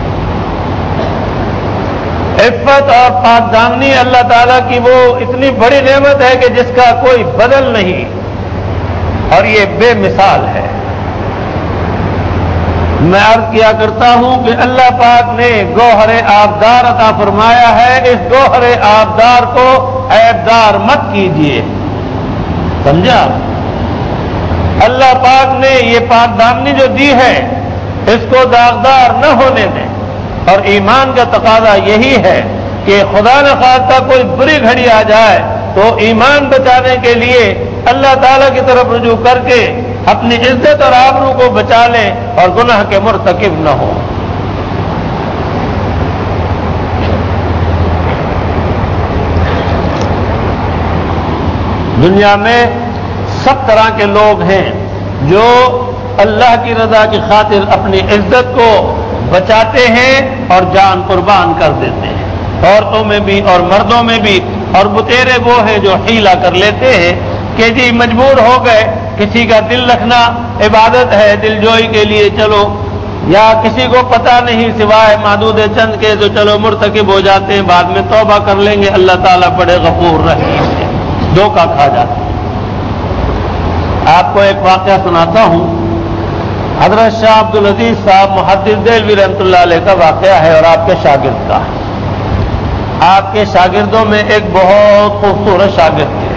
عفت اور پاک دامنی اللہ تعالیٰ کی وہ اتنی بڑی نعمت ہے کہ جس کا کوئی بدل نہیں، اور یہ بے مثال ہے۔ میں عرض کیا کرتا ہوں کہ اللہ پاک نے گوہر آبدار عطا فرمایا ہے، اس گوہر آبدار کو عیبدار مت کیجیے، سمجھا؟ اللہ پاک نے یہ پاک دامنی جو دی ہے اس کو داغدار نہ ہونے دیں، اور ایمان کا تقاضا یہی ہے کہ خدا نہ خواستہ کوئی بری گھڑی آ جائے تو ایمان بچانے کے لیے اللہ تعالیٰ کی طرف رجوع کر کے اپنی عزت اور آبرو کو بچا لیں اور گناہ کے مرتکب نہ ہو۔ دنیا میں سب طرح کے لوگ ہیں جو اللہ کی رضا کی خاطر اپنی عزت کو بچاتے ہیں اور جان قربان کر دیتے ہیں، عورتوں میں بھی اور مردوں میں بھی۔ اور بتیرے وہ ہیں جو حیلہ کر لیتے ہیں کہ جی مجبور ہو گئے، کسی کا دل رکھنا عبادت ہے، دل جوئی کے لیے چلو، یا کسی کو پتہ نہیں سوائے معدود چند کے تو چلو مرتکب ہو جاتے ہیں، بعد میں توبہ کر لیں گے، اللہ تعالیٰ بڑے غفور رحیم ہے، دھوکہ کھا جاتے ہیں۔ آپ کو ایک واقعہ سناتا ہوں، حضرت شاہ عبدالعزیز صاحب محدث دہلوی رحمۃ اللہ علیہ کا واقعہ ہے، اور آپ کے شاگرد کا۔ آپ کے شاگردوں میں ایک بہت خوبصورت شاگرد تھے،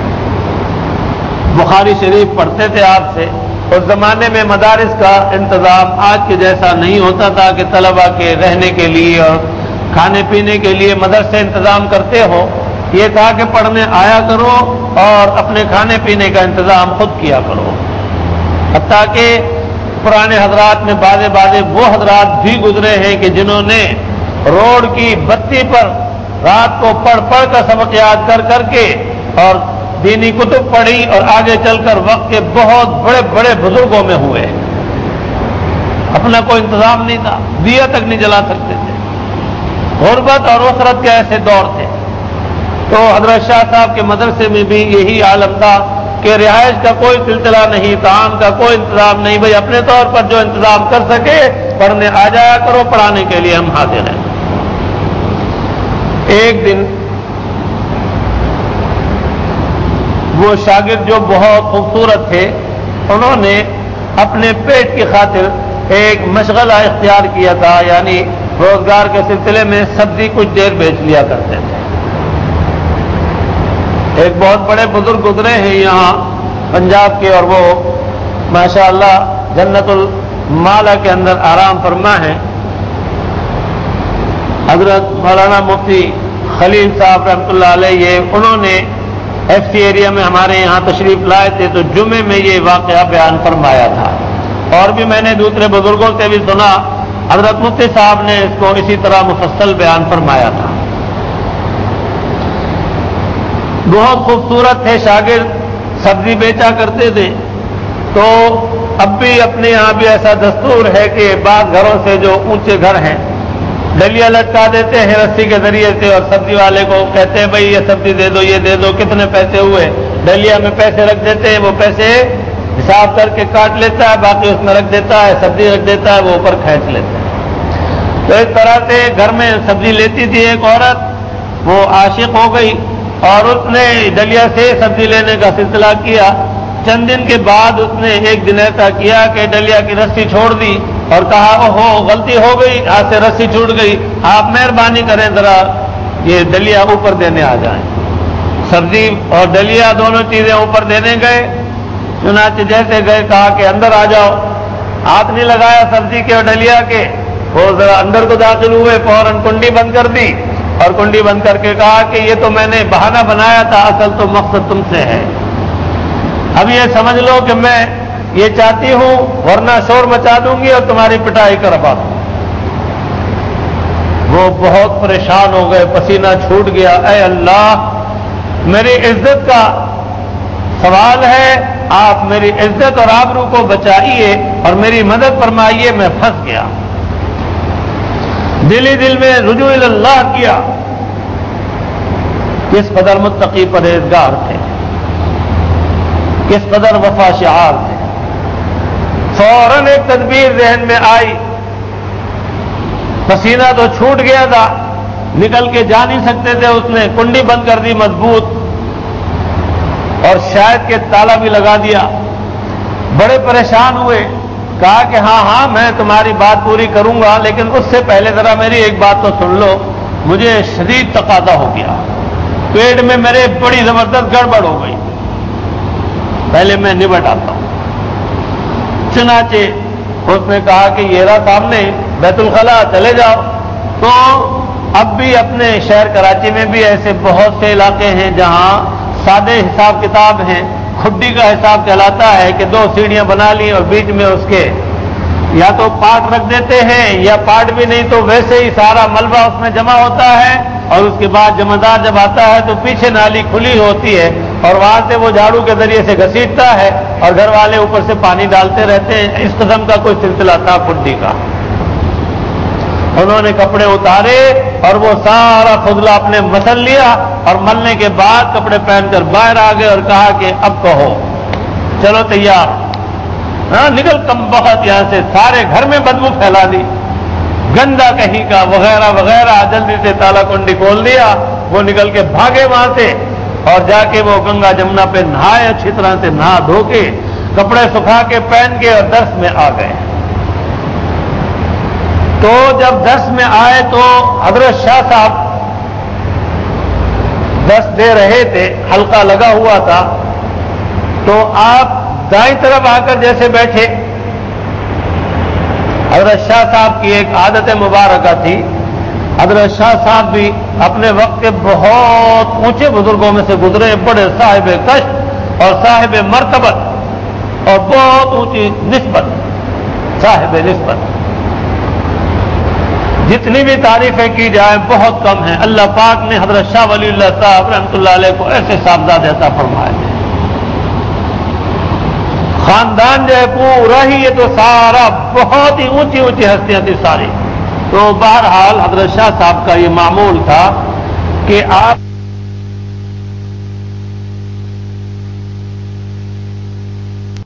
بخاری شریف پڑھتے تھے آپ سے۔ اس زمانے میں مدارس کا انتظام آج کے جیسا نہیں ہوتا تھا کہ طلبہ کے رہنے کے لیے اور کھانے پینے کے لیے مدرسے انتظام کرتے ہو۔ یہ تھا کہ پڑھنے آیا کرو اور اپنے کھانے پینے کا انتظام خود کیا کرو۔ حتیٰ کہ پرانے حضرات میں بعض وہ حضرات بھی گزرے ہیں کہ جنہوں نے روڈ کی بتی پر رات کو پڑھ کر سبق یاد کر کے اور دینی کتب پڑھی، اور آگے چل کر وقت کے بہت بڑے بڑے بزرگوں میں ہوئے۔ اپنا کوئی انتظام نہیں تھا، دیا تک نہیں جلا سکتے تھے، غربت اور وسرت کے ایسے دور تھے۔ تو حضرت شاہ صاحب کے مدرسے میں بھی یہی عالم تھا کہ رہائش کا کوئی سلسلہ نہیں، طعام کا کوئی انتظام نہیں، بھئی اپنے طور پر جو انتظام کر سکے پڑھنے آ جایا کرو، پڑھانے کے لیے ہم حاضر ہیں۔ ایک دن وہ شاگرد جو بہت خوبصورت تھے، انہوں نے اپنے پیٹ کی خاطر ایک مشغلہ اختیار کیا تھا، یعنی روزگار کے سلسلے میں سبزی کچھ دیر بیچ لیا کرتے تھے۔ ایک بہت بڑے بزرگ گزرے ہیں یہاں پنجاب کے، اور وہ ماشاءاللہ جنت المالا کے اندر آرام فرما ہیں، حضرت مولانا مفتی خلیل صاحب رحمۃ اللہ علیہ۔ انہوں نے ایف سی ایریا میں ہمارے یہاں تشریف لائے تھے، تو جمعے میں یہ واقعہ بیان فرمایا تھا، اور بھی میں نے دوسرے بزرگوں سے بھی سنا، حضرت مفتی صاحب نے اس کو اسی طرح مفصل بیان فرمایا تھا۔ بہت خوبصورت تھے شاگرد، سبزی بیچا کرتے تھے۔ تو اب بھی اپنے یہاں بھی ایسا دستور ہے کہ بعض گھروں سے جو اونچے گھر ہیں ڈلیا لٹکا دیتے ہیں رسی کے ذریعے سے، اور سبزی والے کو کہتے ہیں بھئی یہ سبزی دے دو، یہ دے دو، کتنے پیسے ہوئے، ڈلیا میں پیسے رکھ دیتے ہیں، وہ پیسے حساب کر کے کاٹ لیتا ہے، باقی اس میں رکھ دیتا ہے، سبزی رکھ دیتا ہے، وہ اوپر کھینچ لیتا ہے۔ تو اس طرح سے گھر میں سبزی لیتی تھی ایک عورت، وہ عاشق ہو گئی اور اس نے ڈلیا سے سبزی لینے کا سلسلہ کیا۔ چند دن کے بعد اس نے ایک دن ایسا کیا کہ ڈلیا کی رسی چھوڑ دی اور کہا اوہو غلطی ہو گئی، ہاتھ سے رسی چھوٹ گئی، آپ مہربانی کریں ذرا یہ ڈلیا اوپر دینے آ جائیں۔ سبزی اور ڈلیا دونوں چیزیں اوپر دینے گئے، چنانچہ جیسے گئے کہا کہ اندر آ جاؤ، ہاتھ نہیں لگایا سبزی کے اور ڈلیا کے، وہ ذرا اندر کو داخل ہوئے، فوراً کنڈی بند کر دی، اور کنڈی بند کر کے کہا کہ یہ تو میں نے بہانہ بنایا تھا، اصل تو مقصد تم سے ہے۔ اب یہ سمجھ لو کہ میں یہ چاہتی ہوں، ورنہ شور مچا دوں گی اور تمہاری پٹائی کروا دوں۔ وہ بہت پریشان ہو گئے، پسینہ چھوٹ گیا، اے اللہ میری عزت کا سوال ہے، آپ میری عزت اور آبرو کو بچائیے اور میری مدد فرمائیے، میں پھنس گیا۔ دل ہی دل میں رجوع اللہ کیا کس قدر متقی پرہیزگار تھے، کس قدر وفا شعار تھے۔ فوراً ایک تدبیر ذہن میں آئی، پسینہ تو چھوٹ گیا تھا، نکل کے جا نہیں سکتے تھے، اس نے کنڈی بند کر دی مضبوط اور شاید کے تالا بھی لگا دیا۔ بڑے پریشان ہوئے، کہا کہ ہاں میں تمہاری بات پوری کروں گا، لیکن اس سے پہلے ذرا میری ایک بات تو سن لو، مجھے شدید تقاضا ہو گیا، پیٹ میں میرے بڑی زبردست گڑبڑ ہو گئی، پہلے میں نبٹ آتا ہوں۔ چنانچہ اس نے کہا کہ یہ رہا سامنے بیت الخلا، چلے جاؤ۔ تو اب بھی اپنے شہر کراچی میں بھی ایسے بہت سے علاقے ہیں جہاں سادے حساب کتاب ہیں، کھڈی کا حساب کہلاتا ہے کہ 2 سیڑھیاں بنا لی اور بیچ میں اس کے یا تو پاٹ رکھ دیتے ہیں، یا پاٹ بھی نہیں تو ویسے ہی سارا ملبہ اس میں جمع ہوتا ہے، اور اس کے بعد جمعدار جب آتا ہے تو پیچھے نالی کھلی ہوتی ہے اور وہاں سے وہ جھاڑو کے ذریعے سے گھسیٹتا ہے اور گھر والے اوپر سے پانی ڈالتے رہتے ہیں۔ اس قسم کا کوئی سلسلہ تھا کھڈی کا۔ انہوں نے کپڑے اتارے اور وہ سارا فضلہ اپنے مسل لیا، اور ملنے کے بعد کپڑے پہن کر باہر آ گئے اور کہا کہ اب کہو، چلو تیار، نکل کم بخت یہاں سے، سارے گھر میں بدبو پھیلا دی، گندا کہیں کا وغیرہ وغیرہ۔ جلدی سے تالا کنڈی کھول دیا، وہ نکل کے بھاگے وہاں سے اور جا کے وہ گنگا جمنا پہ نہائے، اچھی طرح سے نہا دھو کے کپڑے سکھا کے پہن کے اور درس میں آ گئے۔ تو جب درس میں آئے تو حضرت شاہ صاحب درس دے رہے تھے، حلقہ لگا ہوا تھا، تو آپ دائیں طرف آ کر جیسے بیٹھے، حضرت شاہ صاحب کی ایک عادت مبارکہ تھی، حضرت شاہ صاحب بھی اپنے وقت کے بہت اونچے بزرگوں میں سے گزرے، بڑے صاحب کشف اور صاحب مرتبت اور بہت اونچی نسبت، صاحب نسبت، جتنی بھی تعریفیں کی جائیں بہت کم ہیں۔ اللہ پاک نے حضرت شاہ ولی اللہ صاحب رحمۃ اللہ علیہ کو ایسے صاحبزادے عطا فرمائے ہیں، خاندان جو ہے پورا ہی یہ تو سارا بہت ہی اونچی اونچی ہستیاں تھی ساری۔ تو بہرحال حضرت شاہ صاحب کا یہ معمول تھا کہ آپ